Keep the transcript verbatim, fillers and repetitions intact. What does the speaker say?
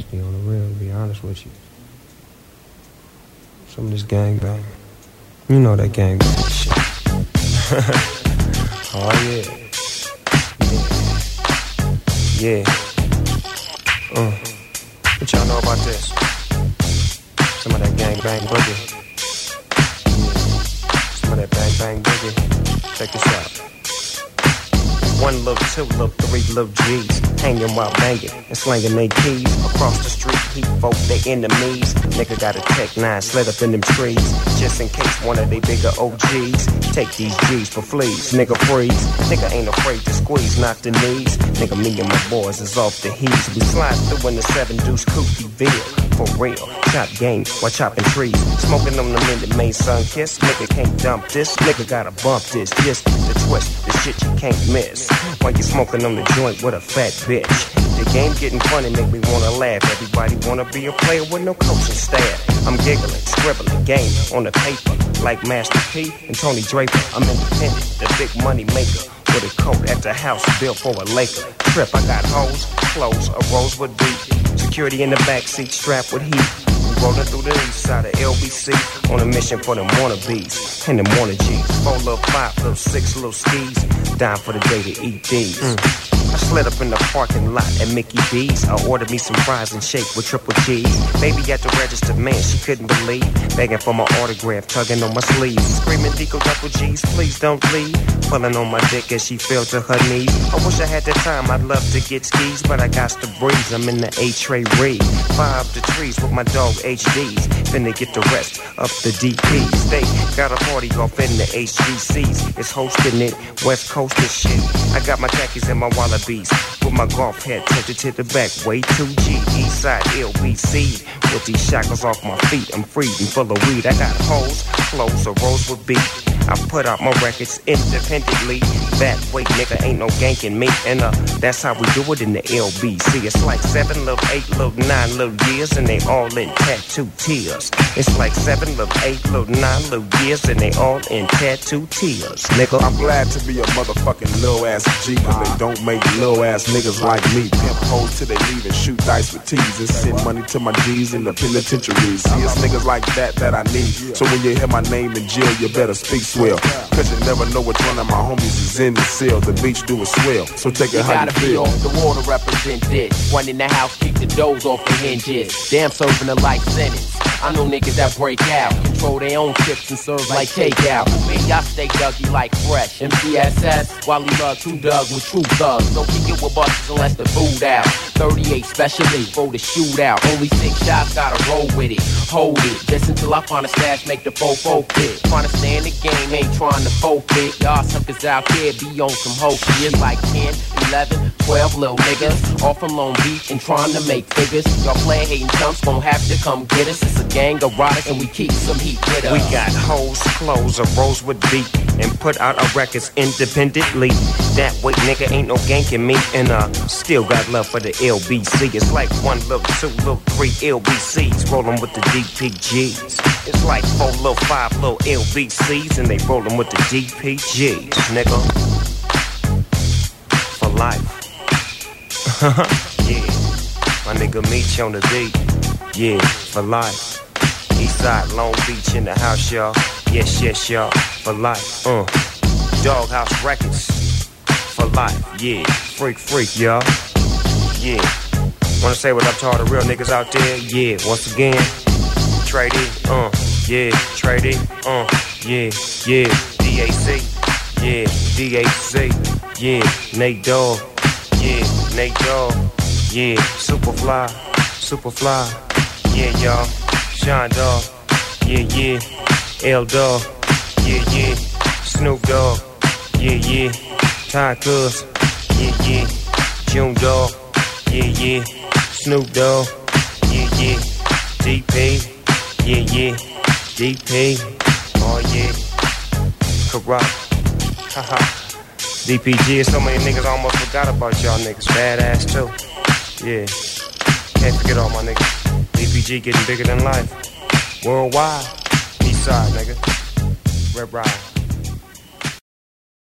just be on the real, to be honest with you. Some of this gangbang. You know that gangbang shit. Oh, yeah. Yeah. Yeah. Uh. What y'all know about this? Some of that gangbang boogie. Some of that bang bang boogie. Check this out. One little, two little, three little G's hanging while banging and slanging they keys across the street. He folk they enemies. Nigga got a Tech nine slid up in them trees just in case one of they bigger O Gs take these G's for fleas. Nigga freeze. Nigga ain't afraid to squeeze, knock the knees. Nigga me and my boys is off the heat. We slide through in the seven deuce Koofy Ville. For real, chop game while chopping trees. Smoking on the minute main sun kiss. Nigga can't dump this. Nigga gotta bump this. Just the twist, the shit you can't miss. While you smoking on the joint with a fat bitch. The game getting funny, make me wanna laugh. Everybody wanna be a player with no coaching staff. I'm giggling, scribbling, game on the paper. Like Master P and Tony Draper. I'm independent, the big money maker. With a coat at the house built for a Laker. Trip, I got hoes, clothes, a Rosewood beat. Security in the backseat strapped with heat. Rolling through the east side of L B C on a mission for them wannabes and them wanna G's. Four little five, little six little skis. Dying for the day to eat these. Mm. I slid up in the parking lot at Mickey D's. I ordered me some fries and shake with triple cheese. Baby at the register, man, she couldn't believe. Begging for my autograph, tugging on my sleeves. Screaming Deco double G's, please don't leave. Pulling on my dick as she fell to her knees. I wish I had the time, I'd love to get skis, but I got the breeze. I'm in the A-Tray Reed. Fire up the trees with my dog H Ds. Finna get the rest up the D Ps. They got a party off in the H G Cs. It's hosting it, West Coast and shit. I got my khakis and my wallabies. With my golf hat tilted to the back, way two G. East side L B C. With these shackles off my feet, I'm free and full of weed. I got hoes, clothes, a Rosewood beat. I put out my records independently. That way, nigga, ain't no ganking me. And uh, that's how we do it in the L B C. It's like seven, little eight, little nine, little years, and they all in tattoo tears. It's like seven, little eight, little nine, little years, and they all in tattoo tears. Nigga, I'm glad to be a motherfucking little ass G, cause they don't make little ass niggas like me. Pimp hoes till they leave and shoot dice with teasers. Send money to my G's in the penitentiaries. See, it's niggas like that that I need. So when you hear my name in jail, you better speak swell. Cause you never know which one of my homies is in the cell. The beach do a swell, so take it how you feel. The water represent this. One in the house, keep the doors off the hinges. Damn, serving a life sentence. I know niggas that break out, control their own chips and serve like takeout. Me, I stay Dougie like fresh. M C S S, while he love two Doug with true thugs. Don't kick it with busters unless the food out. thirty-eight specially for the shootout. Only six shots, gotta roll with it. Hold it, just until I find a stash, make the fofo fit. Trying to stay in the game, ain't trying to forfeit. Y'all suckers out there be on some hoe shit. Like ten, eleven, twelve little niggas all from Long Beach and trying to make figures. Y'all playing hating chumps, gon' have to come get us. It's a gang of riders and we keep some heat with us. We got hoes, clothes, a Rosewood beat, and put out our records independently. That way, nigga, ain't no ganking me, and uh, still got love for the L B C. It's like one little, two little, three L B Cs rolling with the D P Gs. It's like four little, five little L B Cs, and they rolling with the D P Gs, nigga. For life. Yeah, my nigga Meech on the beat. Yeah, for life. Eastside, Long Beach in the house, y'all. Yes, yes, y'all. For life. Uh. Doghouse Records. For life. Yeah. Freak, freak, y'all. Yeah. Wanna say what up to all the real niggas out there? Yeah. Once again, Trady. Uh. Yeah. Trady. Uh. Yeah. Yeah. D A C. Yeah. D A C. Yeah. Nate Dogg. Yeah. Nate Dogg. Yeah. Superfly. Superfly. Yeah, y'all. Sean Dogg. Yeah, yeah. L Dog. Yeah, yeah. Snoop Dogg. Yeah, yeah. Ty Cuz. Yeah, yeah. June Dog. Yeah, yeah. Snoop Dogg. Yeah, yeah. D P. Yeah, yeah. D P. Oh, yeah. Corrupt. Haha. D P G. So many niggas almost forgot about y'all niggas. Badass, too. Yeah. Can't forget all my niggas. D P G getting bigger than life. Worldwide. Eastside, nigga. Red Ride.